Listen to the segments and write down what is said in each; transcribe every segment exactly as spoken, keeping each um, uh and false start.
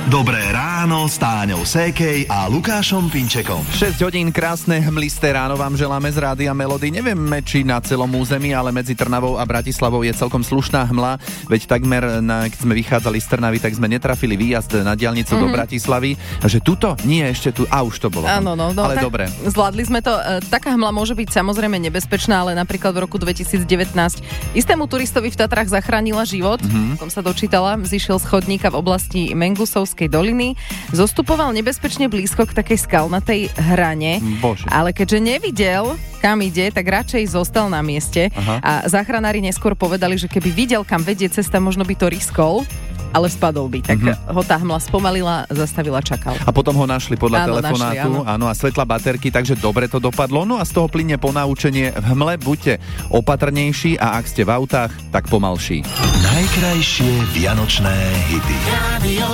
Dobré ráno s Táňou Sékej a Lukášom Pinčekom. šesť hodín, krásne hmlisté ráno vám želáme z Rádia Melody. Nevieme, či na celom území, ale medzi Trnavou a Bratislavou je celkom slušná hmla, veď takmer, na, keď sme vychádzali z Trnavy, tak sme netrafili výjazd na diaľnicu mm-hmm. do Bratislavy. Že tuto? Nie, ešte tu. A už to bolo. Áno, no, no, ale tak dobre. Zvládli sme to. Taká hmla môže byť samozrejme nebezpečná, ale napríklad v roku dvetisícdevätnásť istému turistovi v Tatrách zachránila život. Mm-hmm. Som sa dočítala, zišiel z chodníka v oblasti Mengusovskej doliny, zostupoval nebezpečne blízko k takej skalnatej hrane, Bože. Ale keďže nevidel, kam ide, tak radšej zostal na mieste. Aha. A záchranári neskôr povedali, že keby videl, kam vedie cesta, možno by to riskol, ale spadol by. Tak mm-hmm. ho tá hmla spomalila, zastavila, čakal. A potom ho našli podľa áno, telefonátu našli, áno. áno, a svetla baterky, takže dobre to dopadlo. No a z toho plynie ponaučenie: v hmle buďte opatrnejší a ak ste v autách, tak pomalší. Najkrajšie vianočné hity. Rádio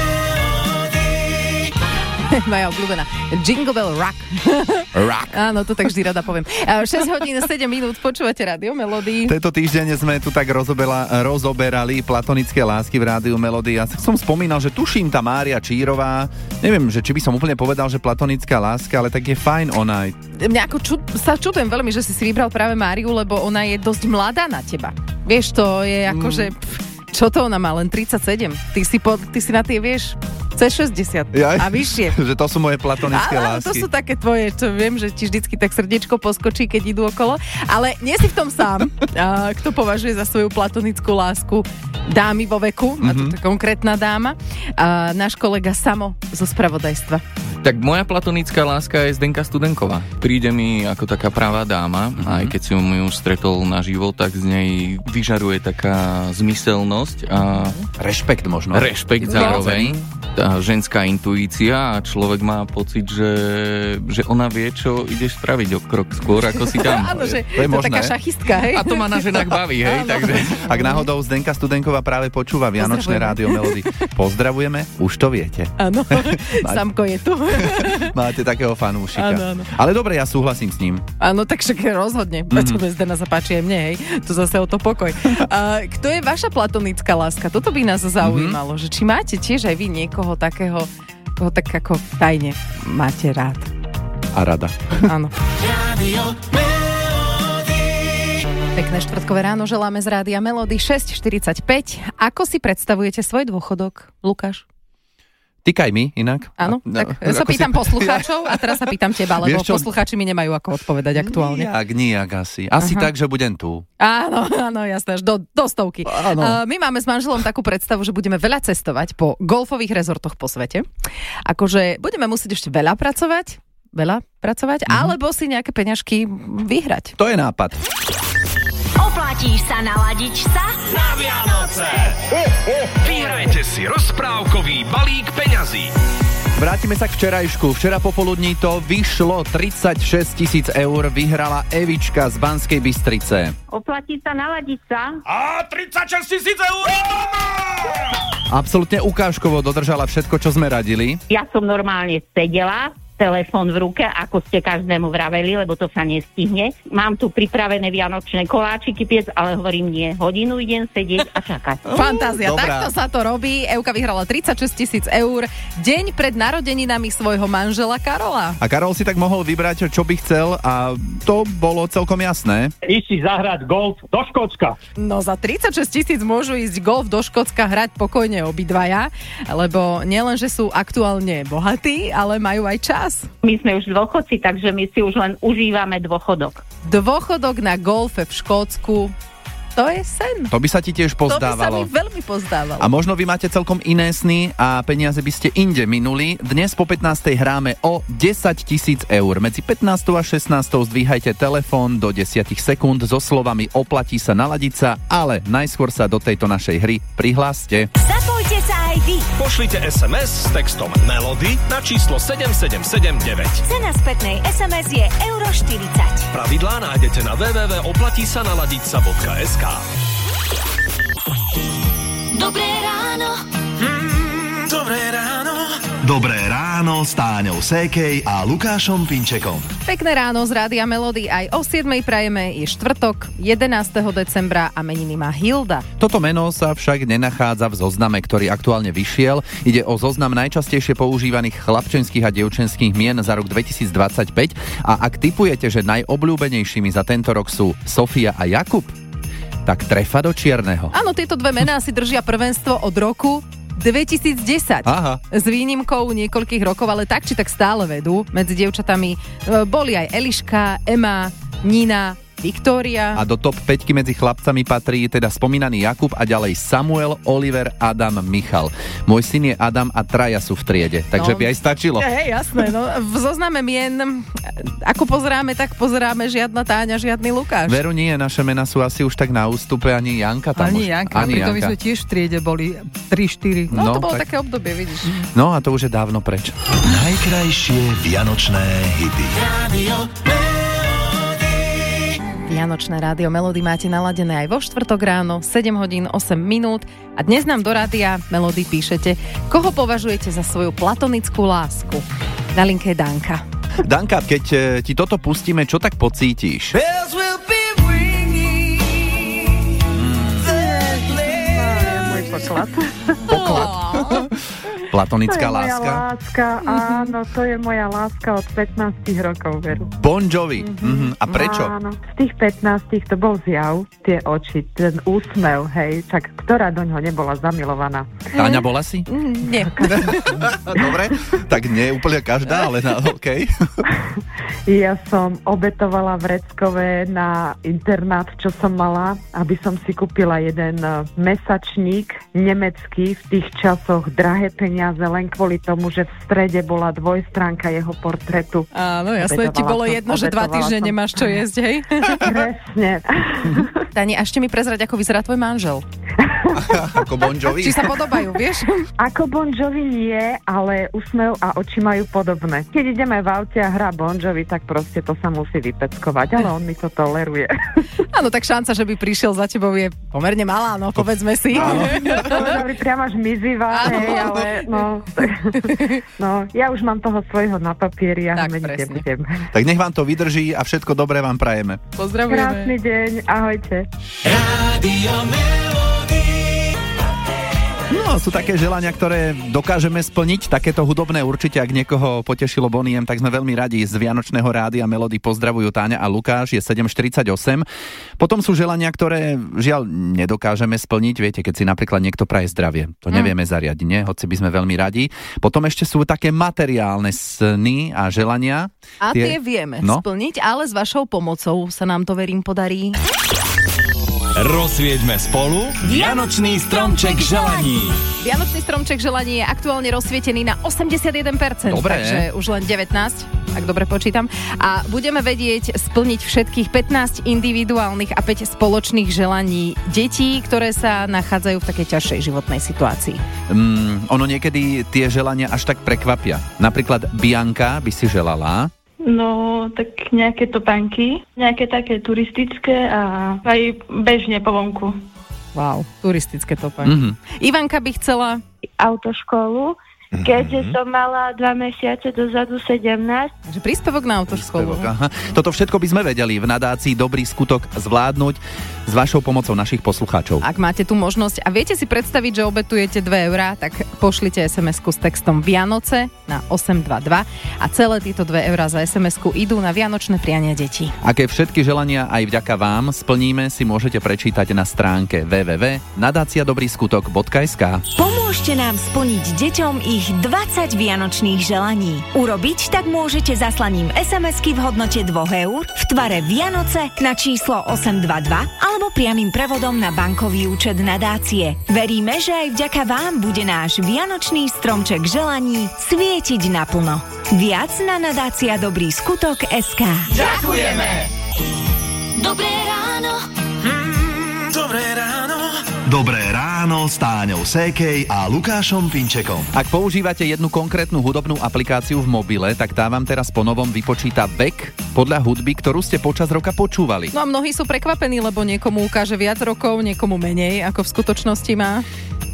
Moja obľúbená. Jingle Bell Rock. Rock. Áno, to tak vždy rada poviem. šesť hodín sedem minút, počúvate Rádio Melody. Tento týždeň sme tu tak rozobela, rozoberali platonické lásky v Rádiu Melody. Ja som spomínal, že tuším tá Mária Čírová. Neviem, že či by som úplne povedal, že platonická láska, ale tak je fajn ona. Mňa ako čud, sa čudujem veľmi, že si si vybral práve Máriu, lebo ona je dosť mladá na teba. Vieš, to je ako, mm. že... Čo to ona má? Len tridsaťsedem. Ty si, po, ty si na tie, vieš... cez šesťdesiat Jaj, a vyššie. Že to sú moje platonické áno, lásky. To sú také tvoje, čo viem, že ti vždycky tak srdiečko poskočí, keď idú okolo. Ale nie si v tom sám. A, kto považuje za svoju platonickú lásku dámy vo veku, mm-hmm. a to je konkrétna dáma, a náš kolega Samo zo spravodajstva. Tak moja platonická láska je Zdenka Studenková. Príde mi ako taká pravá dáma, mm-hmm. aj keď si ju už stretol naživo, tak z nej vyžaruje taká zmyselnosť a... Rešpekt možno. Rešpekt zároveň. Tá ženská intuícia a človek má pocit, že, že ona vie, čo ideš spraviť o krok skôr, ako si tam. Áno, že to je, to možné. Taká šachistka, hej? A to ma na ženách baví, hej? Takže... Ak náhodou Zdenka Studenková práve počúva Vianočné Rádio Melody, pozdravujeme, už to viete. Áno, Samko je tu. Máte takého fanúšika. Áno, áno. Ale dobre, ja súhlasím s ním. Áno, tak však rozhodne. Prečo mm-hmm. Zdena sa páči aj mne, hej? To zase o to pokoj. Uh, kto je vaša platonická láska? Toto by nás zaujímalo, mm-hmm. že či máte tiež aj vy niekoho takého, koho tak ako tajne máte rád. A rada. Áno. Pekné štvrtkové ráno želáme z Rádia Melody šesť štyridsaťpäť. Ako si predstavujete svoj dôchodok, Lukáš? Týkaj mi inak. Áno, no, tak sa pýtam si... poslucháčov a teraz sa pýtam teba, lebo poslucháči mi nemajú ako odpovedať aktuálne. Nijak, nijak asi. Asi Aha. tak, že budem tu. Áno, áno, jasné, až do, do stovky. Uh, my máme s manželom takú predstavu, že budeme veľa cestovať po golfových rezortoch po svete. Akože budeme musieť ešte veľa pracovať, veľa pracovať, mm-hmm. alebo si nejaké peňažky vyhrať. To je nápad. Oplatíš sa naladiť sa na Vianoce. Vyhrajte si rozprávkový balík peňazí. Vrátime sa k včerajšku. Včera popoludní to vyšlo tridsaťšesť tisíc eur, vyhrala Evička z Banskej Bystrice. Oplatí sa naladiť sa. A tridsaťšesť tisíc eur! Absolútne ukážkovo dodržala všetko, čo sme radili. Ja som normálne sedela, telefón v ruke, ako ste každému vraveli, lebo to sa nestihne. Mám tu pripravené vianočné koláčiky piec, ale hovorím nie. Hodinu idem sedieť a čakať. Fantázia, Dobrá. Takto sa to robí. Evka vyhrala tridsaťšesť tisíc eur deň pred narodeninami svojho manžela Karola. A Karol si tak mohol vybrať, čo by chcel a to bolo celkom jasné. Ísť si zahrať golf do Škótska. No za tridsaťšesť tisíc môžu ísť golf do Škótska hrať pokojne obidvaja, lebo nielen, že sú aktuálne bohatí, ale majú aj čas. My sme už dôchodci, takže my si už len užívame dôchodok. Dôchodok na golfe v Škótsku, to je sen. To by sa ti tiež pozdávalo. To by sa mi veľmi pozdávalo. A možno vy máte celkom iné sny a peniaze by ste inde minuli. Dnes po pätnástej hráme o desať tisíc eur. Medzi pätnástou a šestnástou zdvíhajte telefón do desať sekúnd so slovami oplatí sa naladiť sa, ale najskôr sa do tejto našej hry prihláste. Zapojte sa aj vy. Pošlite es em es s textom Melody na číslo sedem sedem sedem deväť. Cena spätnej es em es je euro štyridsať. Pravidlá nájdete na w w w bodka oplatí sa naladiť sa bodka es ká. Dobré ráno. Mm, dobré ráno. Dobré ráno ráno s Táňou Sékej a Lukášom Pinčekom. Pekné ráno z Rádia Melody. Aj o siedmej prajeme, je štvrtok, jedenásteho decembra a meniny má Hilda. Toto meno sa však nenachádza v zozname, ktorý aktuálne vyšiel. Ide o zoznam najčastejšie používaných chlapčenských a dievčenských mien za rok dvetisícdvadsaťpäť a ak tipujete, že najobľúbenejšími za tento rok sú Sofia a Jakub, tak trefa do čierneho. Áno, tieto dve mená si držia prvenstvo od roku dvetisícdesať. Aha. S výnimkou niekoľkých rokov, ale tak či tak stále vedú. Medzi dievčatami boli aj Eliška, Ema, Nina, Viktória. A do top päťky medzi chlapcami patrí teda spomínaný Jakub a ďalej Samuel, Oliver, Adam, Michal. Môj syn je Adam a traja sú v triede, takže no, by aj stačilo. Hej, jasné, no v zozname mien, ako pozeráme, tak pozeráme žiadna Táňa, žiadny Lukáš. Veru nie, naše mená sú asi už tak na ústupe, ani Janka tam ani už. Janka, ani Janka, my sme tiež v triede boli tri štyri. No, no to bolo tak... také obdobie, vidíš. No a to už je dávno preč. Najkrajšie vianočné hity. Radio Vianočné Rádio Melody máte naladené aj vo štvrtok ráno, sedem hodín osem minút a dnes nám do Rádia Melody píšete, koho považujete za svoju platonickú lásku. Na linke je Danka. Danka, keď ti toto pustíme, čo tak pocítiš? Môj poklad. Poklad? Platonická to je moja láska? láska, áno, to je moja láska od pätnásť rokov, veru. Bon Jovi. Mm-hmm. Mm-hmm. A prečo? Áno, z tých pätnástich to bol zjav, tie oči, ten úsmev, hej, čak ktorá do ňoho nebola zamilovaná. Táňa, bola si? Mm, nie. Dobre, tak nie úplne každá, ale na okej. Okay. Ja som obetovala v Reckove na internát, čo som mala, aby som si kúpila jeden mesačník nemecký, v tých časoch drahé peniaze, len kvôli tomu, že v strede bola dvojstránka jeho portrétu. Áno, jasné, ti bolo jedno, že dva týždne som. Nemáš čo jesť, hej? Presne. Tani, a ešte mi prezrať, ako vyzerá tvoj manžel. Ako Bon Jovi? Či sa podobajú, vieš? Ako Bon Jovi nie, ale úsmev a oči majú podobné. Keď ideme v aute a hrá Bon Jovi, tak proste to sa musí vypeckovať, ale on mi to toleruje. Áno, tak šanca, že by prišiel za tebou je pomerne malá, no povedzme si. No, to priamo až mizivá, hej, ale no, no, ja už mám toho svojho na papieri a meniť nebudem. Tak nech vám to vydrží a všetko dobré vám prajeme. Pozdravujeme. Krásny deň, ahojte. Rádio Melody. No, sú také želania, ktoré dokážeme splniť, takéto hudobné určite, ak niekoho potešilo Boniem, tak sme veľmi radi. Z Vianočného Rádia Melody pozdravujú Táňa a Lukáš, je sedem štyridsaťosem. Potom sú želania, ktoré žiaľ nedokážeme splniť, viete, keď si napríklad niekto praje zdravie. To nevieme mm. zariadiť, nie? Hoci by sme veľmi radi. Potom ešte sú také materiálne sny a želania. A tie, tie vieme no? splniť, ale s vašou pomocou sa nám to, verím, podarí. Rozsvieťme spolu Vianočný stromček želaní. Vianočný stromček želaní je aktuálne rozsvietený na osemdesiatjeden percent. Dobre. Takže už len devätnásť, ak dobre počítam. A budeme vedieť splniť všetkých pätnásť individuálnych a päť spoločných želaní detí, ktoré sa nachádzajú v takej ťažšej životnej situácii. Mm, ono niekedy tie želania až tak prekvapia. Napríklad Bianka by si želala... No, tak nejaké topánky, nejaké také turistické a aj bežne po vonku. Wow, turistické topánky. Mm-hmm. Ivanka by chcela... autoškolu, keďže mm-hmm. som mala dva mesiace dozadu sedemnásť. Takže príspevok na autoškolu. Príspevok, aha. Toto všetko by sme vedeli v nadácii Dobrý skutok zvládnuť s vašou pomocou našich poslucháčov. Ak máte tu možnosť a viete si predstaviť, že obetujete dve eurá, tak pošlite es em esku s textom Vianoce na osem dva dva a celé tieto dve eurá za es em esku idú na vianočné priania detí. Aké všetky želania aj vďaka vám splníme, si môžete prečítať na stránke w w w bodka nadácia dobrý skutok bodka es ká. Pomôžte nám splniť deťom ich dvadsať vianočných želaní. Urobiť tak môžete zaslaním es em esky v hodnote dve eur v tvare Vianoce na číslo osem dva dva alebo priamym prevodom na bankový účet nadácie. Veríme, že aj vďaka vám bude náš vianočný stromček želaní svietiť naplno. Viac na nadácia dobrý skutok bodka es ká. Ďakujeme! Dobré ráno. Mm, dobré ráno. Dobré ráno s Táňou Sékej a Lukášom Pinčekom. Ak používate jednu konkrétnu hudobnú aplikáciu v mobile, tak tá vám teraz po novom vypočíta vek podľa hudby, ktorú ste počas roka počúvali. No a mnohí sú prekvapení, lebo niekomu ukáže viac rokov, niekomu menej, ako v skutočnosti má.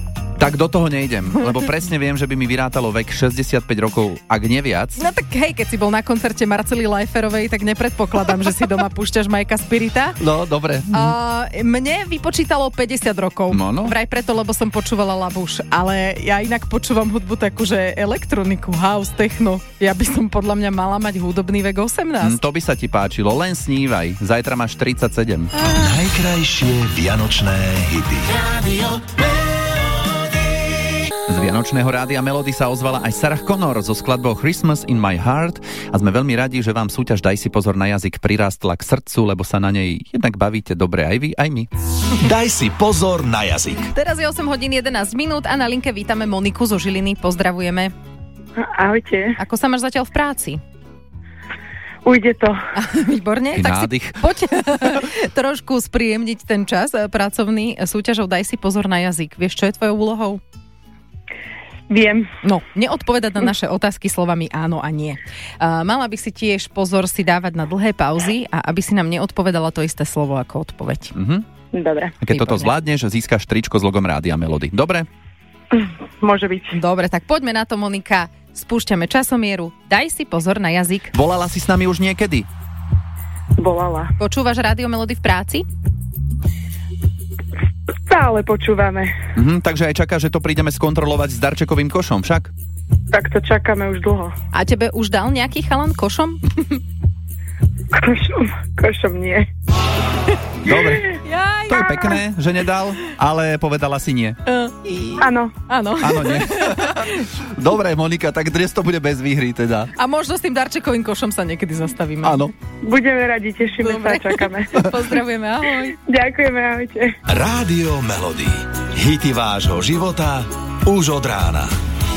Tak do toho nejdem, lebo presne viem, že by mi vyrátalo vek šesťdesiatpäť rokov, ak nie viac. No tak hej, keď si bol na koncerte Marcely Lajferovej, tak nepredpokladám, že si doma púšťaš Majka Spirita. No, dobre. Uh, mne vypočítalo päťdesiat rokov. No, no. Vraj preto, lebo som počúvala Labuš, ale ja inak počúvam hudbu takú, že elektroniku, house, techno. Ja by som podľa mňa mala mať hudobný vek osemnásť. Mm, to by sa ti páčilo, len snívaj. Zajtra máš tridsaťsedem. Najkrajšie vianočné hity. Z Vianočného rádia Melody sa ozvala aj Sarah Connor so skladbou Christmas in my heart a sme veľmi radi, že vám súťaž Daj si pozor na jazyk prirástla k srdcu, lebo sa na nej jednak bavíte dobre aj vy, aj my. Daj si pozor na jazyk. Teraz je osem hodín jedenásť minút a na linke vítame Moniku zo Žiliny. Pozdravujeme. Ahojte. Ako sa máš zatiaľ v práci? Ujde to. Výborne. I tak nádych. si poď trošku spríjemniť ten čas pracovný súťažou Daj si pozor na jazyk. Vieš, čo je tvojou úlohou? Viem. No, neodpovedať na naše otázky slovami áno a nie. Uh, mala by si tiež pozor si dávať na dlhé pauzy a aby si nám neodpovedala to isté slovo ako odpoveď. Mhm. Dobre. A keď Výborné. toto zvládneš, získaš tričko s logom rádia Melody. Dobre? Môže byť. Dobre, tak poďme na to, Monika. Spúšťame časomieru. Daj si pozor na jazyk. Volala si s nami už niekedy? Volala. Počúvaš rádio Melody v práci? Stále počúvame. Mhm, takže aj čaká, že to prídeme skontrolovať s darčekovým košom, však? Tak to čakáme už dlho. A tebe už dal nejaký chalan košom? Košom, košom nie. Dobre. Jaj. To je pekné, že nedal, ale povedala si nie. Uh, Áno. Áno. Áno, nie. Dobre, Monika, tak dnes to bude bez výhry teda. A možno s tým darčekovým košom sa niekedy zastavíme. Áno. Budeme radi, tešíme Dobre. sa a čakáme. Pozdravujeme, ahoj. Ďakujeme, ahojte. Rádio Melody. Hity vášho života už od rána.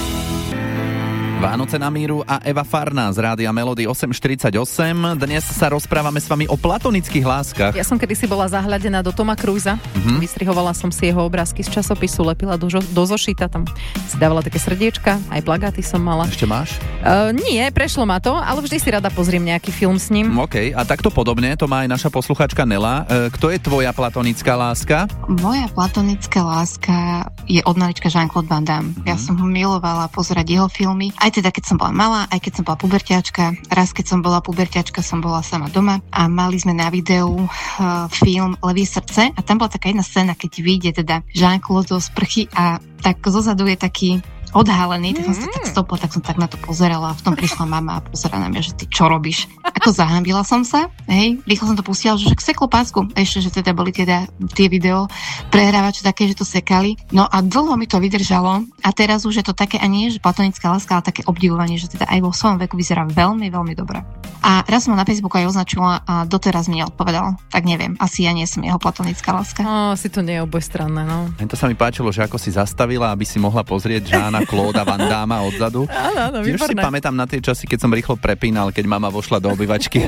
Vánoce na míru a Eva Farná z rádia Melody osem štyridsaťosem. Dnes sa rozprávame s vami o platonických láskach. Ja som kedysi bola zahľadená do Toma Cruisa. Mhm. Vystrihovala som si jeho obrázky z časopisu, lepila do, do zošita, tam si dávala také srdiečka, aj plagáty som mala. Ešte máš? Uh, nie, prešlo ma to, ale vždy si rada pozriem nejaký film s ním. OK, a takto podobne, to má aj naša posluchačka Nela. E, kto je tvoja platonická láska? Moja platonická láska je od malička Jean-Claude Van Damme. Ja som ho milovala pozerať jeho filmy. Aj teda, keď som bola malá, aj keď som bola puberťačka. Raz, keď som bola puberťačka, som bola sama doma a mali sme na videu uh, film Levie srdce a tam bola taká jedna scéna, keď vyjde teda Jean-Claude zo sprchy a tak zozadu je taký odhalený, tak som sa tak stopla, tak som tak na to pozerala a v tom prišla mama a pozerala na mňa, že ty čo robíš? Ako zahambila som sa, hej, rýchlo som to pustila, že však seklo pásku, ešte, že teda boli teda tie video prehrávače také, že to sekali, no a dlho mi to vydržalo a teraz už je to také, a nie, že platonická láska, ale také obdivovanie, že teda aj vo svojom veku vyzerá veľmi, veľmi dobre. A raz som ho na Facebooku aj označila a doteraz mi neodpovedal, tak neviem, asi ja nie som jeho platonická láska. Ó, si to nie je obojstranné, no. To sa mi páčilo, že ako si zastavila, aby si mohla pozrieť Žána Clauda Van Damme odzadu. Áno, áno, Tiež si výborné. pamätám na tie časy, keď som rýchlo prepínal, keď mama vošla do obývačky.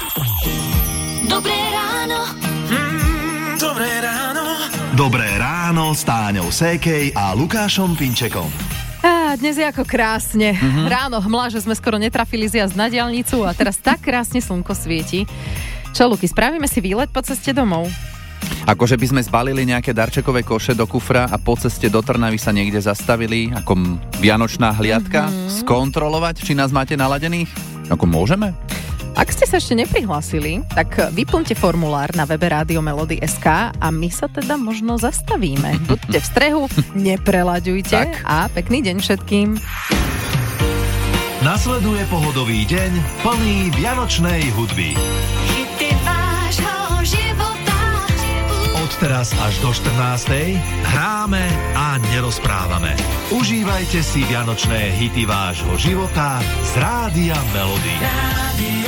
Dobré ráno. Mm, dobré ráno. Dobré ráno s Táňou Sékej a Lukášom Pinčekom. Á, dnes je ako krásne. Mhm. Mm-hmm. Ráno hmla, že sme skoro netrafili zjazd na diaľnicu a teraz tak krásne slnko svieti. Čo, Luky, spravíme si výlet po ceste domov? Akože by sme zbalili nejaké darčekové koše do kufra a po ceste do Trnavy sa niekde zastavili, ako m- vianočná hliadka, mm-hmm. skontrolovať, či nás máte naladených? Ako môžeme? Ak ste sa ešte neprihlásili, tak vyplňte formulár na webe Rádio Melody bodka es ká a my sa teda možno zastavíme. Buďte v strehu, neprelaďujte Tak. a pekný deň všetkým. Nasleduje pohodový deň plný vianočnej hudby. Hity vášho života. Od teraz až do štrnástej hráme a nerozprávame. Užívajte si vianočné hity vášho života z Rádia Melody. Rádio